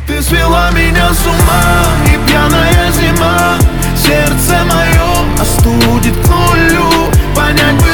Ты свела меня с ума, и пьяная зима сердце мое остудит к нулю. Понять бы